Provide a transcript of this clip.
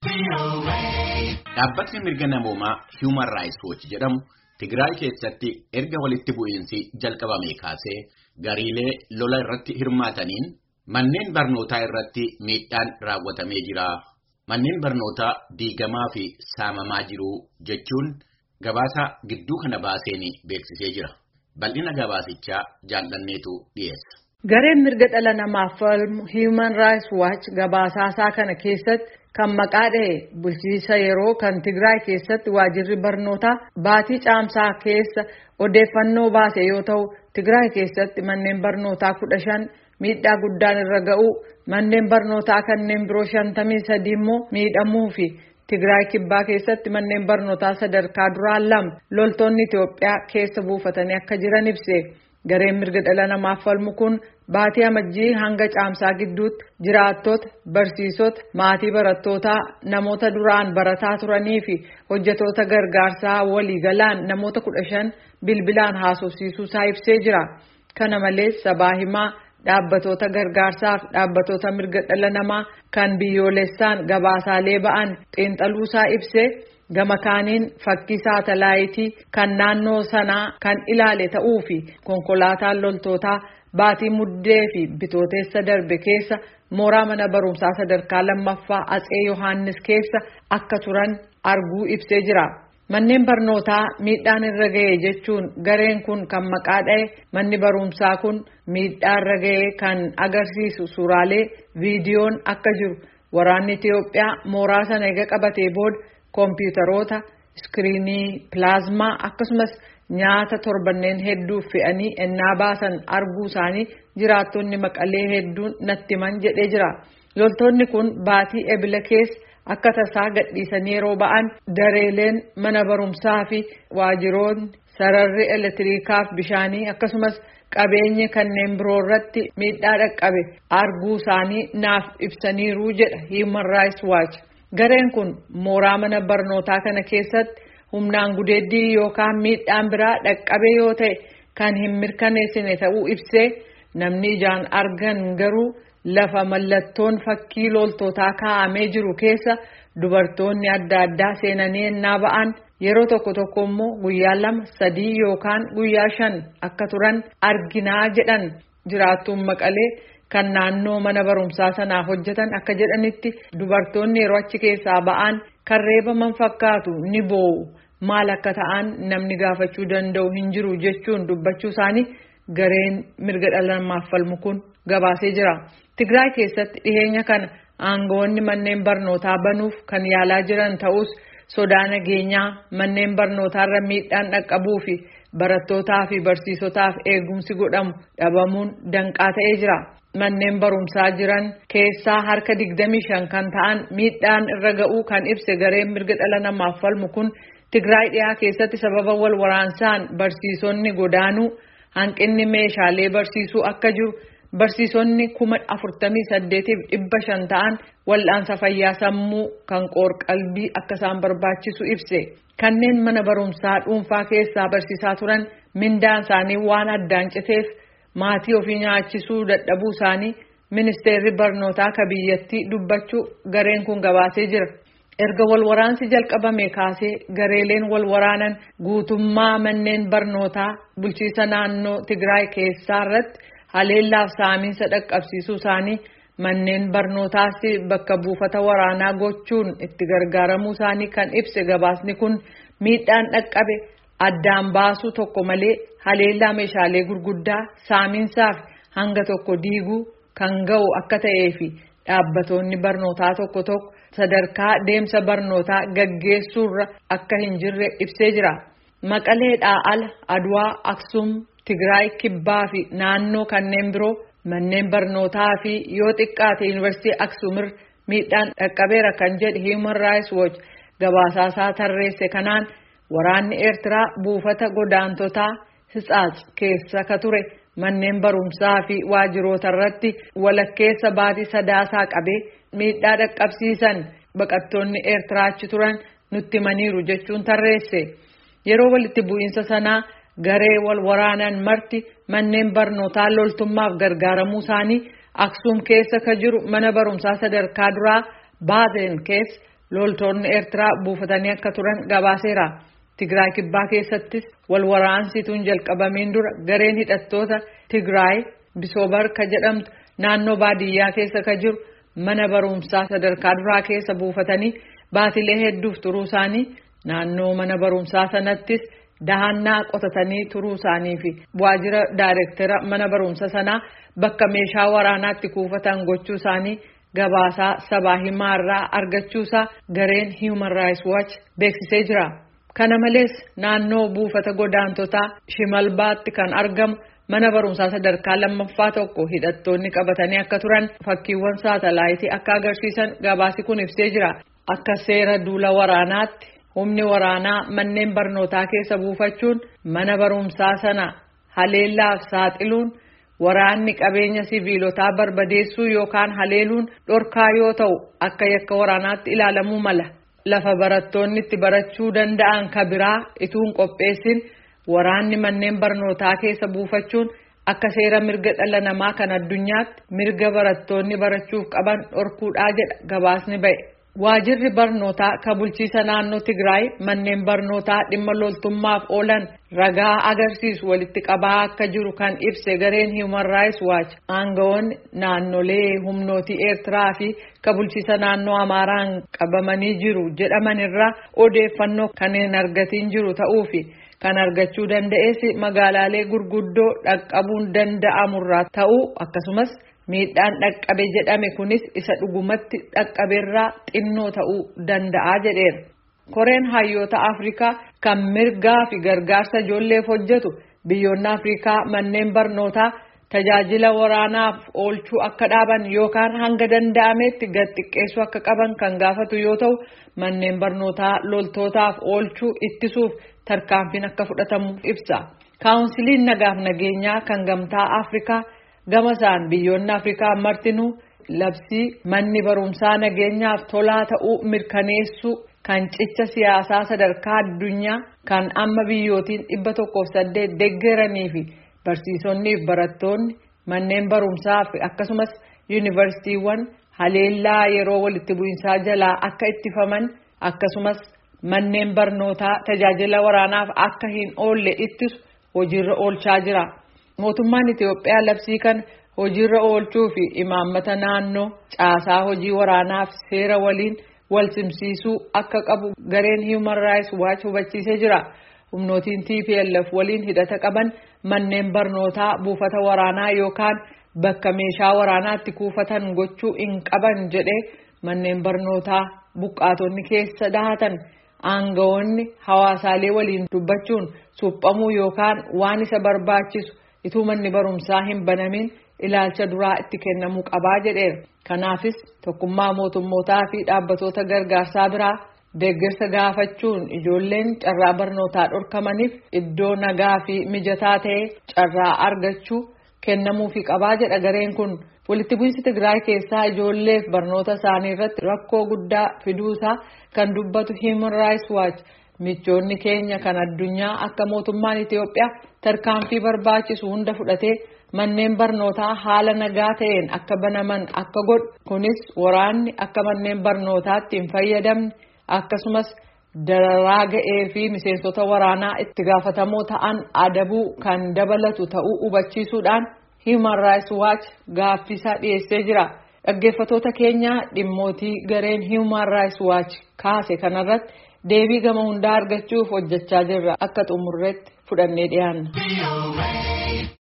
Dhaabbatni mirga namoomaa Human Rights Watch jedhamu Tigraay keessatti erga walitti bu'iinsi jalqabame kaasee gariilee lola irratti hirmaataniin manneen barnootaa irratti miidhaan raawwatamee jira. Manneen barnootaa diigamaa fi saamamaa jiru jechuun gabaasa gidduu kana baaseen beeksisee jira. Bal'ina gabaasichaa jaallanneetu dhiyeessa. Gareen mirga dhala namaaf falmu Human Rights Watch gabaasaasaa kana keessatti kan maqaa dhahe bulchiinsa yeroo kan Tigraay keessatti waajirri barnootaa baatii caamsaa keessa odeeffannoo baase yoo ta'u, Tigraay keessatti manneen barnootaa 15 miidhaa guddaan irra ga'u, manneen barnootaa kanneen biroo 53 immoo miidhamuu fi Tigraay kibbaa keessatti manneen barnootaa sadarkaa duraa 2 loltoonni Itoophiyaa keessa buufatanii akka jiran ibse. Gareen mirga dhala namaaf falmu kun baatii amajjii hanga caamsaa gidduutti jiraattota, barsiisota, maatii barattootaa, namoota duraan barataa turanii fi hojjetoota gargaarsaa waliigalaan namoota 15 bilbilaan haasofsiisuu isaa ibsee jira. Kana malees sabaa himaa dhaabbatoota gargaarsaa fi dhaabbatoota mirga dhala namaa kan biyyoolessaan gabaasaalee ba'an xiinxaluu isaa ibsee gama kaaniin fakkii saatalaayitii kan naannoo sanaa kan ilaale ta'uu fi konkolaataan loltootaa baatii muddee fi bitooteessa darbe keessa mooraa mana barumsaa sadarkaa 2ffaa Atsee Yohaannis keessa akka turan arguu ibsee jira. Manneen barnootaa miidhaan irra ga'e jechuun gareen kun kan maqaa dhahe manni barumsaa kun miidhaa irra ga'e kan agarsiisu suuraalee viidiyoon akka jiru waraanni Itoophiyaa mooraa sana eega qabatee booda kompiitaroota, iskiriinii pilaazmaa akkasumas nyaata torbanneen hedduu fe'anii ennaa baasan arguu isaanii jiraattonni Maqalee hedduun natti himan jedhee jira. Loltoonni kun baatii ebila keessa akka tasaa gadhiisanii yeroo ba'an dareeleen mana barumsaa fi waajiroonni sararri elektiriikaa fi bishaanii akkasumas qabeenyi kanneen biroo irratti miidhaa dhaqqabe arguu isaanii naaf ibsaniiru jedha Human Rights Watch. Gareen kun mooraa mana barnootaa kana keessatti humnaan gudeeddii yookaan miidhaan biraa dhaqqabe yoo ta'e kan hin mirkaneessine ta'uu ibsee namni ijaan argan garuu lafa mallattoon fakkii loltootaa kaa'amee jiru keessa dubartoonni adda addaa seenanii ennaa ba'an yeroo tokko tokko immoo guyyaa 2, 3 yookaan guyyaa 5 akka turan arginaa jedhan jiraattuun Maqalee. Kan naannoo mana barumsaa sanaa hojjetan akka jedhanitti dubartoonni yeroo achi keessaa ba'an kan reebaman fakkaatu ni boo'u maal akka ta'an namni gaafachuu danda'u hin jiru jechuun dubbachuu isaanii gareen mirga dhala namaaf falmu kun gabaasee jira. Tigraay keessatti dhiheenya kana aangawoonni manneen barnootaa banuuf kan yaalaa jiran ta'us sodaa nageenyaa manneen barnootaarra miidhaan dhaqqabuu fi barattootaa fi barsiisotaaf eegumsi godhamu dhabamuun danqaa ta'ee jira. Manneen barumsaa jiran keessaa harka 25 kan ta'an miidhaan irra ga'uu kan ibse gareen mirga dhala namaaf falmu kun Tigraay dhiyaa keessatti sababa wal waraansaan barsiisonni godaanuu hanqinni meeshaalee barsiisuu akka jiru barsiisonni 48,500 ta'an wal'aansa fayyaa sammuu kan qoor-qalbii akka isaan barbaachisu ibse. Kanneen mana barumsaa dhuunfaa keessaa barsiisaa turan mindaan isaanii waan addaan citeef maatii ofii nyaachisuu dadhabuu isaanii ministeerri barnootaa ka biyyattii dubbachuu gareen kun gabaasee jira. Erga wal waraansi jalqabame kaasee gareeleen wal waraanan guutummaa manneen barnootaa bulchiinsa naannoo Tigraay keessaa irratti haleellaaf saamiinsa dhaqqabsiisuu isaanii manneen barnootaas bakka buufata waraanaa gochuun itti gargaaramuu isaanii kan ibse gabaasni kun miidhaan dhaqqabe addaan baasuu tokko malee haleellaa meeshaalee gurguddaa saamiinsaaf hanga tokko diiguu kan ga'u akka ta'ee fi dhaabbatoonni barnootaa tokko sadarkaa deemsa barnootaa gaggeessuurra akka hin jirre ibsee jira. Maqaleedhaa ala Adwaa, Aksum, Tigraay kibbaa fi naannoo kanneen biroo manneen barnootaa fi yoo xiqqaate yuunivarsiitii Aksumir miidhaan dhaqqabeera kan jedhe Human Rights Watch gabaasaasaa tarreesse kanaan waraanni Eertiraa buufata godaantotaa Hitsaats keessa ka ture manneen barumsaa fi waajiroota irratti walakkeessa baatii sadaasaa qabee miidhaa dhaqqabsiisan baqattoonni Eertiraa achi turan nutti himaniiru jechuun tarreesse. Yeroo walitti bu'iinsa sanaa garee wal waraanan marti manneen barnootaa loltummaaf gargaaramuu isaanii Aksum keessa ka jiru mana barumsaa sadarkaa duraa Baaden keessa loltoonni Eertiraa buufatanii akka turan gabaaseera. Tigraay kibbaa keessattis wal waraansituun jalqabamiin dura gareen hidhattoota Tigraay Bisobar ka jedhamtu naannoo baadiyyaa keessa ka jiru mana barumsaa sadarkaa duraa keessa buufatanii baatilee hedduuf turuu isaanii, naannoo mana barumsaa sanattis dahannaa qotatanii turuu isaanii fi waajjira daayireektara mana barumsa sanaa bakka meeshaa waraanaatti kuufatan gochuu isaanii gabaasaa sabaa himaarraa argachuusaa gareen Human Rights Watch beeksisee jira. Kana malees naannoo buufata godaantotaa Shimalbaatti kan argamu mana barumsaa sadarkaa lammaffaa tokko hidhattoonni qabatanii akka turan fakkiiwwan saatalaayitii akka agarsiisan gabaasi kun ibsee jira. Akka seera duula waraanaatti humni waraanaa manneen barnootaa keessa buufachuun mana barumsaa sana haleellaaf saaxiluun waraanni qabeenya siviilotaa barbadeessuu yookaan haleeluun dhorkaa yoo ta'u akka yakka waraanaatti ilaalamuu mala. Lafa barattoonni itti barachuu danda'an kabiraa ituun qopheessin waraanni manneen barnootaa keessa buufachuun akka seera mirga dhala namaa kan addunyaatti mirga barattoonni barachuuf qaban dhorkuudhaa jedha gabaasni ba'e. Waajirri barnootaa kan bulchiisa naannoo Tigraay manneen barnootaa dhimma loltummaaf oolan ragaa agarsiisu walitti qabaa akka jiru kan ibse gareen Human Rights Watch aangawoonni naannolee humnootii Eertiraa fi kan bulchiisa naannoo Amaaraan qabamanii jiru jedhaman irraa odeeffannoo kan hin argatiin jiru ta'uu fi kan argachuu danda'es magaalaalee gurguddoo dhaqqabuun danda'amurraa ta'uu akkasumas miidhaan dhaqqabe jedhame kunis isa dhugumatti dhaqqabeerraa xinnoo ta'uu danda'a jedheera. Koreen hayyoota Afrikaa kan mirgaa fi gargaarsa ijoolleef hojjetu biyyoonni Afrikaa manneen barnootaa tajaajila waraanaaf oolchuu akka dhaaban yookaan hanga danda'ametti gad xiqqeessuu akka qaban kan gaafatu yoo ta'u manneen barnootaa loltootaaf oolchuu ittisuuf tarkaanfiin akka fudhatamu ibsa. Kaawunsiliin nagaaf nageenyaa kan gamtaa Afrikaa gama isaan biyyoonni Afrikaa martinuu labsii manni barumsaa nageenyaaf tolaa ta'uu mirkaneessuu kan cicha siyaasaa sadarkaa addunyaa kan amma biyyootiin 108 deeggaranii fi barsiisonni fi barattoonni manneen barumsaa fi akkasumas yuunivarsiitiiwwan haleellaa yeroo walitti bu'insaa jalaa akka ittifaman akkasumas manneen barnootaa tajaajila waraanaaf akka hin oolle ittisu hojiirra oolchaa jira. Mootummaan Itiyoophiyaa labsii kan hojiirra oolchuu fi imaammata naannoo caasaa hojii waraanaaf seera waliin wal simsiisuu akka qabu gareen Human Rights Watch hubachiisee jira. Humnootiin TPLF waliin hidhata qaban manneen barnootaa buufata waraanaa yookaan bakka meeshaa waraanaatti kuufatan gochuu hin qaban jedhee manneen barnootaa buqqaatonni keessa dahatan aangawoonni hawaasaalee waliin dubbachuun suphamuu yookaan waan isa barbaachisu ituu manni barumsaa hin banamin ilaalcha duraa itti kennamuu qabaa jedheera. Kanaafis tokkummaa mootummootaa fi dhaabbatoota gargaarsaa biraa deeggarsa gaafachuun ijoolleen carraa barnootaa dhorkamaniif iddoo nagaa fi mijataa ta'e carraa argachuu kennamuufi qabaa jedha gareen kun. Walitti bu'iinsi Tigraay keessaa ijoolleef barnoota isaanii irratti rakkoo guddaa fiduusaa kan dubbatu Human Rights Watch michoonni keenya kan addunyaa akka mootummaan Itiyoophiyaa tarkaanfii barbaachisu hunda fudhatee manneen barnootaa haala nagaa ta'een akka banaman akka godhu kunis waraanni akka manneen barnootaatti hin fayyadamne akkasumas dararaa ga'ee fi miseensota waraanaa itti gaafatamoo ta'an adabuu kan dabalatu ta'uu hubachiisuudhaan Human Rights Watch gaaffisaa dhiyeessee jira. Dhaggeeffatoota keenya dhimmootii gareen Human Rights Watch kaase kanarratti deebii gama hundaa argachuuf hojjechaa jirra akka xumurreetti fudhannee dhiyaanna.